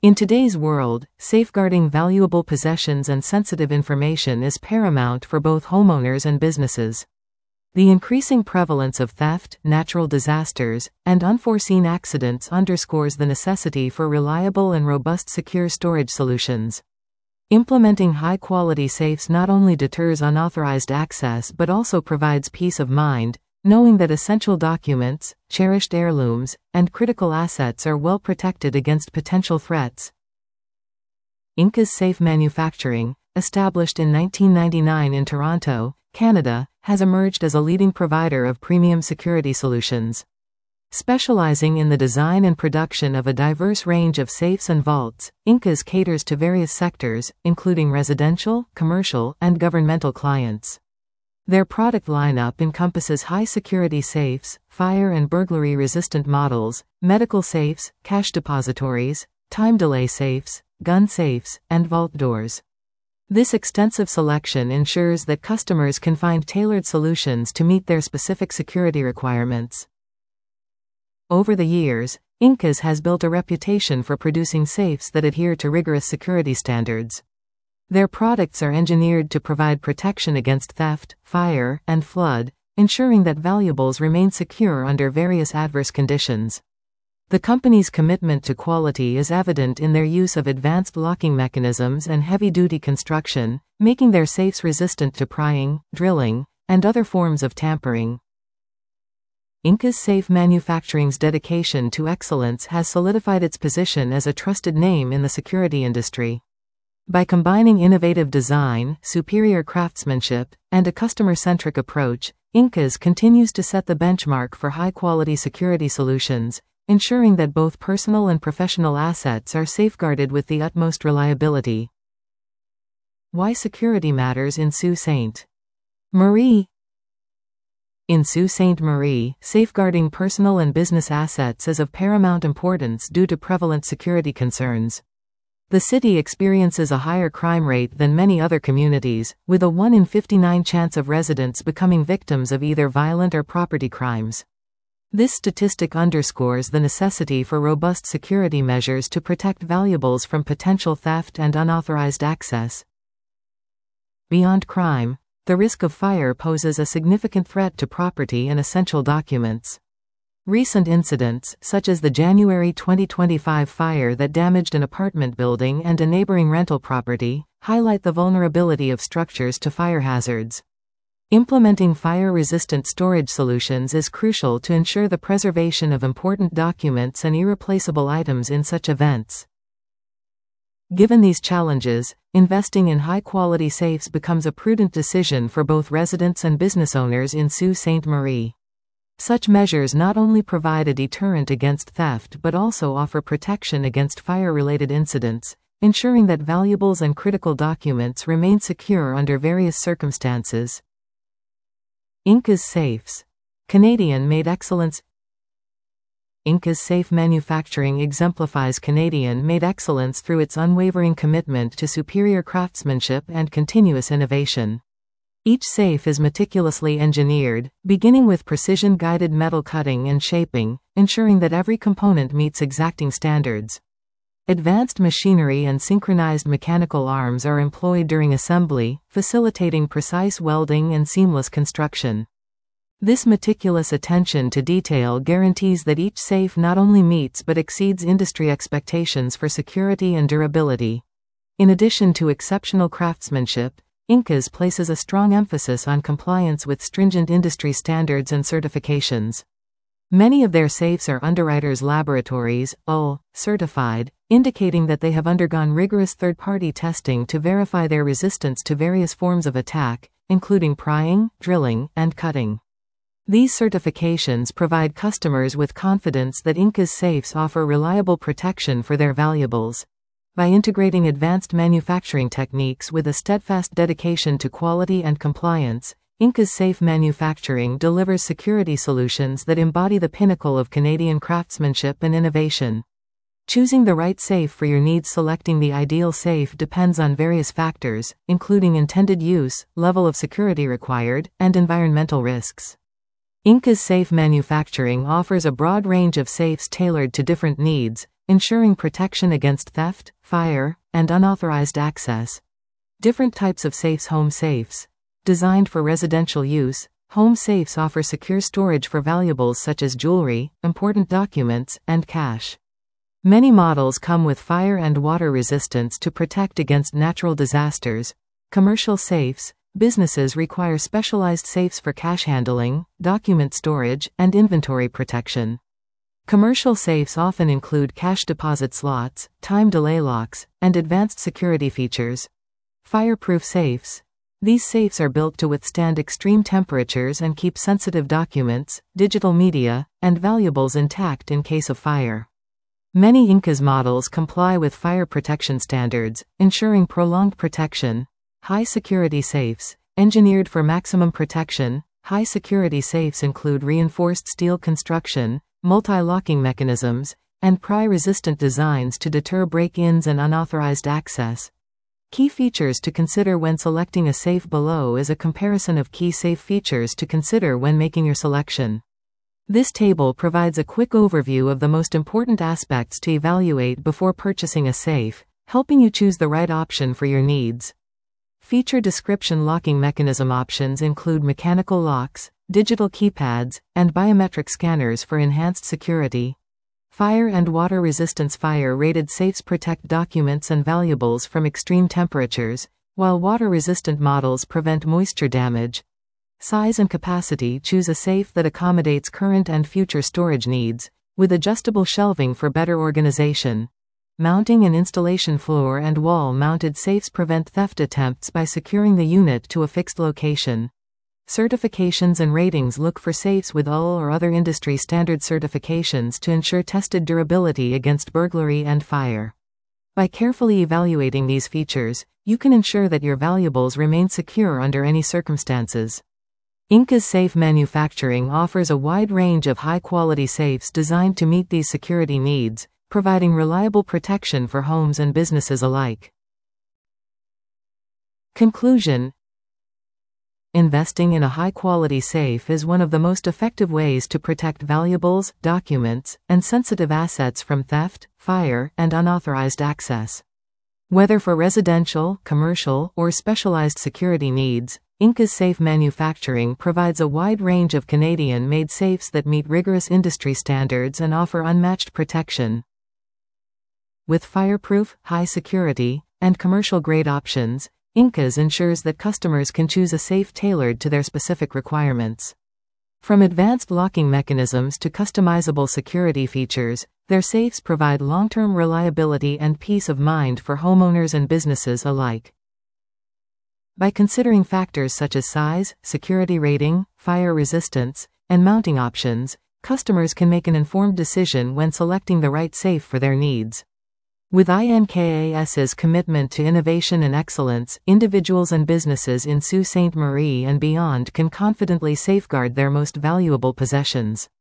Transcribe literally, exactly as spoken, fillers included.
In today's world, safeguarding valuable possessions and sensitive information is paramount for both homeowners and businesses. The increasing prevalence of theft, natural disasters, and unforeseen accidents underscores the necessity for reliable and robust secure storage solutions. Implementing high-quality safes not only deters unauthorized access but also provides peace of mind, knowing that essential documents, cherished heirlooms, and critical assets are well protected against potential threats. Incas Safe Manufacturing, established in nineteen ninety-nine in Toronto, Canada, has emerged as a leading provider of premium security solutions. Specializing in the design and production of a diverse range of safes and vaults, Incas caters to various sectors, including residential, commercial, and governmental clients. Their product lineup encompasses high-security safes, fire and burglary-resistant models, medical safes, cash depositories, time delay safes, gun safes, and vault doors. This extensive selection ensures that customers can find tailored solutions to meet their specific security requirements. Over the years, Incas has built a reputation for producing safes that adhere to rigorous security standards. Their products are engineered to provide protection against theft, fire, and flood, ensuring that valuables remain secure under various adverse conditions. The company's commitment to quality is evident in their use of advanced locking mechanisms and heavy-duty construction, making their safes resistant to prying, drilling, and other forms of tampering. Incas Safe Manufacturing's dedication to excellence has solidified its position as a trusted name in the security industry. By combining innovative design, superior craftsmanship, and a customer-centric approach, Incas continues to set the benchmark for high-quality security solutions, ensuring that both personal and professional assets are safeguarded with the utmost reliability. Why security matters in Sault Ste. Marie. In Sault Ste. Marie, safeguarding personal and business assets is of paramount importance due to prevalent security concerns. The city experiences a higher crime rate than many other communities, with a one in fifty-nine chance of residents becoming victims of either violent or property crimes. This statistic underscores the necessity for robust security measures to protect valuables from potential theft and unauthorized access. Beyond crime, the risk of fire poses a significant threat to property and essential documents. Recent incidents, such as the January twenty twenty-five fire that damaged an apartment building and a neighboring rental property, highlight the vulnerability of structures to fire hazards. Implementing fire-resistant storage solutions is crucial to ensure the preservation of important documents and irreplaceable items in such events. Given these challenges, investing in high-quality safes becomes a prudent decision for both residents and business owners in Sault Ste. Marie. Such measures not only provide a deterrent against theft but also offer protection against fire-related incidents, ensuring that valuables and critical documents remain secure under various circumstances. Incas Safes. Canadian-made excellence. Incas Safe Manufacturing exemplifies Canadian-made excellence through its unwavering commitment to superior craftsmanship and continuous innovation. Each safe is meticulously engineered, beginning with precision-guided metal cutting and shaping, ensuring that every component meets exacting standards. Advanced machinery and synchronized mechanical arms are employed during assembly, facilitating precise welding and seamless construction. This meticulous attention to detail guarantees that each safe not only meets but exceeds industry expectations for security and durability. In addition to exceptional craftsmanship, Incas places a strong emphasis on compliance with stringent industry standards and certifications. Many of their safes are Underwriters Laboratories (U L) certified, indicating that they have undergone rigorous third-party testing to verify their resistance to various forms of attack, including prying, drilling, and cutting. These certifications provide customers with confidence that Incas safes offer reliable protection for their valuables. By integrating advanced manufacturing techniques with a steadfast dedication to quality and compliance, Incas Safe Manufacturing delivers security solutions that embody the pinnacle of Canadian craftsmanship and innovation. Choosing the right safe for your needs. Selecting the ideal safe depends on various factors, including intended use, level of security required, and environmental risks. Ingkas Safe Manufacturing offers a broad range of safes tailored to different needs, ensuring protection against theft, fire, and unauthorized access. Different types of safes. Home safes. Designed for residential use, home safes offer secure storage for valuables such as jewelry, important documents, and cash. Many models come with fire and water resistance to protect against natural disasters. Commercial safes. Businesses require specialized safes for cash handling, document storage, and inventory protection. Commercial safes often include cash deposit slots, time delay locks, and advanced security features. Fireproof safes. These safes are built to withstand extreme temperatures and keep sensitive documents, digital media, and valuables intact in case of fire. Many Ingkas models comply with fire protection standards, ensuring prolonged protection. High-security safes. Engineered for maximum protection, high-security safes include reinforced steel construction, multi-locking mechanisms, and pry-resistant designs to deter break-ins and unauthorized access. Key features to consider when selecting a safe. Below is a comparison of key safe features to consider when making your selection. This table provides a quick overview of the most important aspects to evaluate before purchasing a safe, helping you choose the right option for your needs. Feature description. Locking mechanism options include mechanical locks, digital keypads, and biometric scanners for enhanced security. Fire and water resistance. Fire-rated safes protect documents and valuables from extreme temperatures, while water-resistant models prevent moisture damage. Size and capacity. Choose a safe that accommodates current and future storage needs, with adjustable shelving for better organization. Mounting and installation. Floor and wall-mounted safes prevent theft attempts by securing the unit to a fixed location. Certifications and ratings. Look for safes with U L or other industry standard certifications to ensure tested durability against burglary and fire. By carefully evaluating these features, you can ensure that your valuables remain secure under any circumstances. Ingkas Safe Manufacturing offers a wide range of high-quality safes designed to meet these security needs, providing reliable protection for homes and businesses alike. Conclusion. Investing in a high-quality safe is one of the most effective ways to protect valuables, documents, and sensitive assets from theft, fire, and unauthorized access. Whether for residential, commercial, or specialized security needs, Ingkas Safe Manufacturing provides a wide range of Canadian-made safes that meet rigorous industry standards and offer unmatched protection. With fireproof, high security, and commercial-grade options, Ingkas ensures that customers can choose a safe tailored to their specific requirements. From advanced locking mechanisms to customizable security features, their safes provide long-term reliability and peace of mind for homeowners and businesses alike. By considering factors such as size, security rating, fire resistance, and mounting options, customers can make an informed decision when selecting the right safe for their needs. With Ingkas's commitment to innovation and excellence, individuals and businesses in Sault Ste. Marie and beyond can confidently safeguard their most valuable possessions.